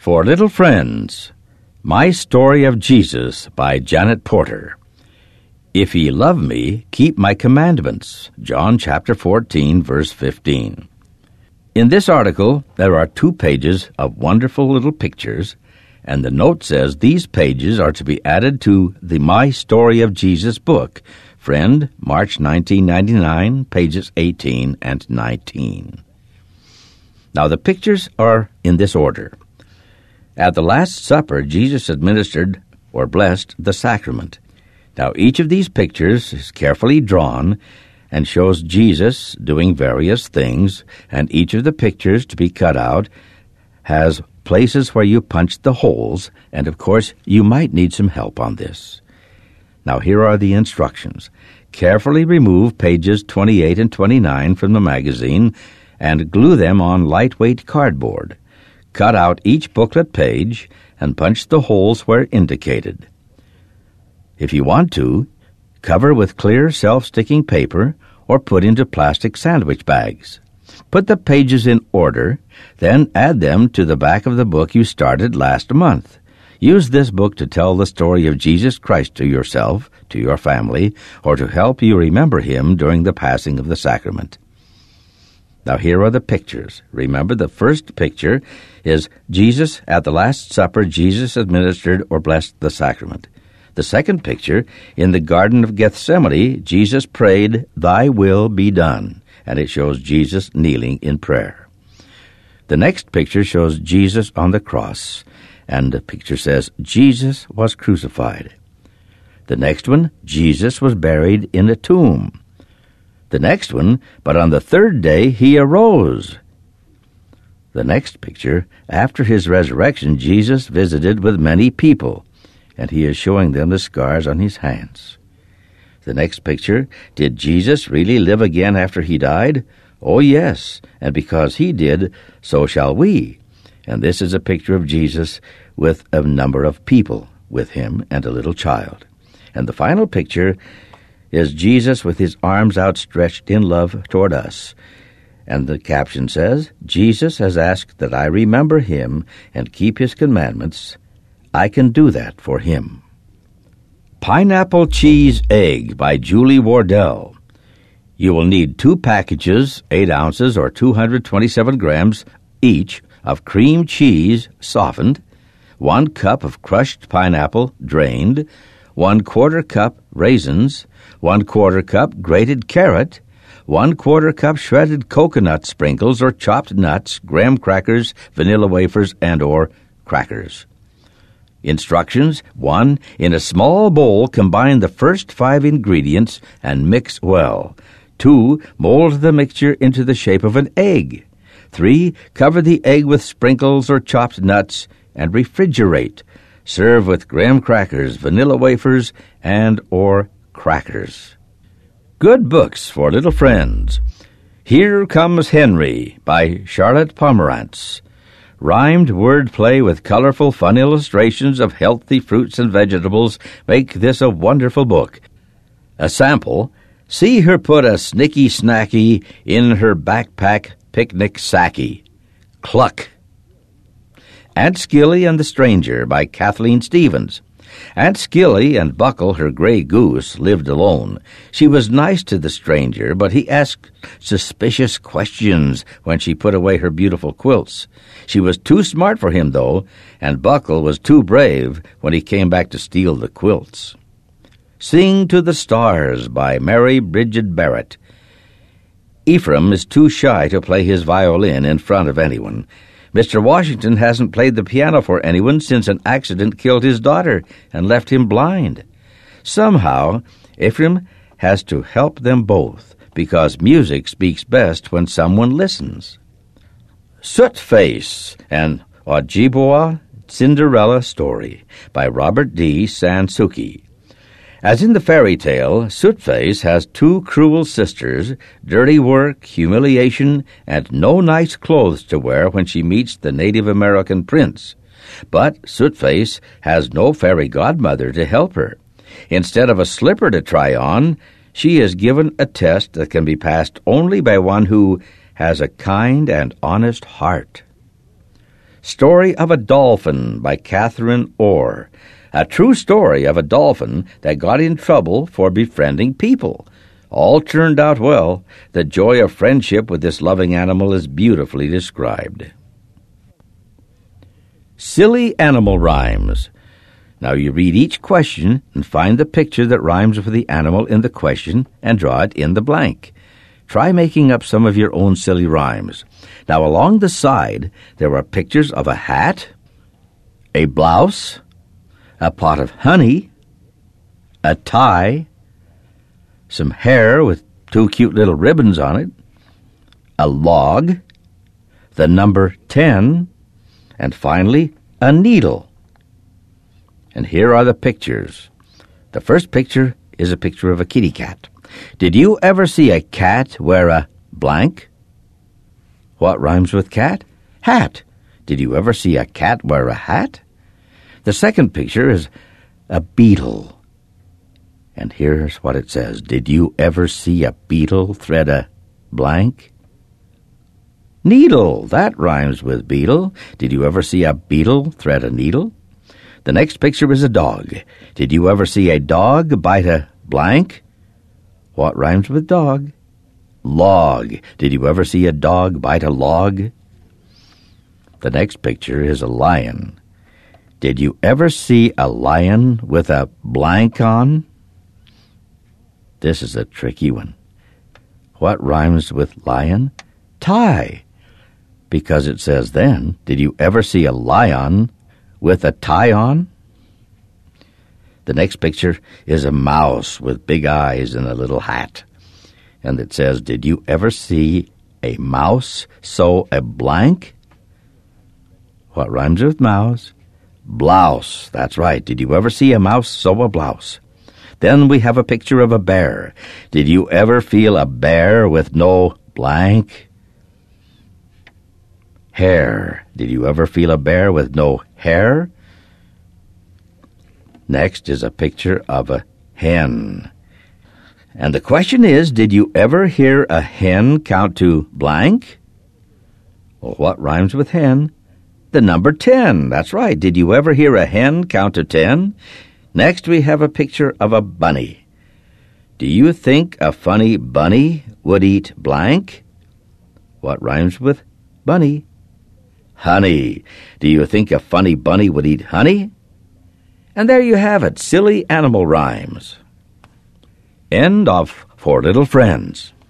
For Little Friends, My Story of Jesus by Janet Porter. If ye love me, keep my commandments. John chapter 14, verse 15. In this article, there are 2 pages of wonderful little pictures, and the note says these pages are to be added to the My Story of Jesus book, Friend, March 1999, pages 18 and 19. Now, the pictures are in this order. At the Last Supper, Jesus administered or blessed the sacrament. Now, each of these pictures is carefully drawn and shows Jesus doing various things, and each of the pictures to be cut out has places where you punch the holes, and of course, you might need some help on this. Now, here are the instructions. Carefully remove pages 28 and 29 from the magazine and glue them on lightweight cardboard. Cut out each booklet page and punch the holes where indicated. If you want to, cover with clear self-sticking paper or put into plastic sandwich bags. Put the pages in order, then add them to the back of the book you started last month. Use this book to tell the story of Jesus Christ to yourself, to your family, or to help you remember him during the passing of the sacrament. Now, here are the pictures. Remember, the first picture is Jesus at the Last Supper. Jesus administered or blessed the sacrament. The second picture, in the Garden of Gethsemane, Jesus prayed, "Thy will be done," and it shows Jesus kneeling in prayer. The next picture shows Jesus on the cross, and the picture says, "Jesus was crucified." The next one, Jesus was buried in a tomb. The next one, "But on the third day he arose." The next picture, after his resurrection, Jesus visited with many people, and he is showing them the scars on his hands. The next picture, did Jesus really live again after he died? Oh, yes, and because he did, so shall we. And this is a picture of Jesus with a number of people with him and a little child. And the final picture is Jesus with his arms outstretched in love toward us. And the caption says, "Jesus has asked that I remember him and keep his commandments. I can do that for him." Pineapple Cheese Egg by Julie Wardell. You will need 2 packages, 8 ounces or 227 grams each of cream cheese softened, 1 cup of crushed pineapple drained, 1/4 cup raisins, 1/4 cup grated carrot, 1/4 cup shredded coconut sprinkles or chopped nuts, graham crackers, vanilla wafers, and or crackers. Instructions: 1. In a small bowl, combine the first 5 ingredients and mix well. 2. Mold the mixture into the shape of an egg. 3. Cover the egg with sprinkles or chopped nuts and refrigerate. Serve with graham crackers, vanilla wafers, and or crackers. Good books for little friends. Here Comes Henry by Charlotte Pomerantz. Rhymed wordplay with colorful, fun illustrations of healthy fruits and vegetables make this a wonderful book. A sample: see her put a snicky snacky in her backpack picnic sacky. Cluck. Aunt Skilly and the Stranger by Kathleen Stevens. Aunt Skilly and Buckle, her gray goose, lived alone. She was nice to the stranger, but he asked suspicious questions when she put away her beautiful quilts. She was too smart for him, though, and Buckle was too brave when he came back to steal the quilts. Sing to the Stars by Mary Bridget Barrett. Ephraim is too shy to play his violin in front of anyone. Mr. Washington hasn't played the piano for anyone since an accident killed his daughter and left him blind. Somehow, Ephraim has to help them both, because music speaks best when someone listens. Soot Face, an Ojibwa Cinderella Story by Robert D. Sansuki. As in the fairy tale, Sootface has 2 cruel sisters, dirty work, humiliation, and no nice clothes to wear when she meets the Native American prince. But Sootface has no fairy godmother to help her. Instead of a slipper to try on, she is given a test that can be passed only by one who has a kind and honest heart. Story of a Dolphin by Catherine Orr. A true story of a dolphin that got in trouble for befriending people. All turned out well. The joy of friendship with this loving animal is beautifully described. Silly animal rhymes. Now you read each question and find the picture that rhymes with the animal in the question and draw it in the blank. Try making up some of your own silly rhymes. Now along the side there are pictures of a hat, a blouse, a pot of honey, a tie, some hair with 2 cute little ribbons on it, a log, the number 10, and finally a needle. And here are the pictures. The first picture is a picture of a kitty cat. Did you ever see a cat wear a blank? What rhymes with cat? Hat. Did you ever see a cat wear a hat? The second picture is a beetle. And here's what it says. Did you ever see a beetle thread a blank? Needle. That rhymes with beetle. Did you ever see a beetle thread a needle? The next picture is a dog. Did you ever see a dog bite a blank? What rhymes with dog? Log. Did you ever see a dog bite a log? The next picture is a lion. Did you ever see a lion with a blank on? This is a tricky one. What rhymes with lion? Tie. Because it says then, did you ever see a lion with a tie on? The next picture is a mouse with big eyes and a little hat. And it says, did you ever see a mouse sew a blank? What rhymes with mouse? Blouse. That's right. Did you ever see a mouse sew a blouse? Then we have a picture of a bear. Did you ever feel a bear with no blank? Hair. Did you ever feel a bear with no hair? Next is a picture of a hen. And the question is, did you ever hear a hen count to blank? Well, what rhymes with hen? The number 10. That's right. Did you ever hear a hen count to 10? Next we have a picture of a bunny. Do you think a funny bunny would eat blank? What rhymes with bunny? Honey. Do you think a funny bunny would eat honey? And there you have it, silly animal rhymes. End of Four Little Friends.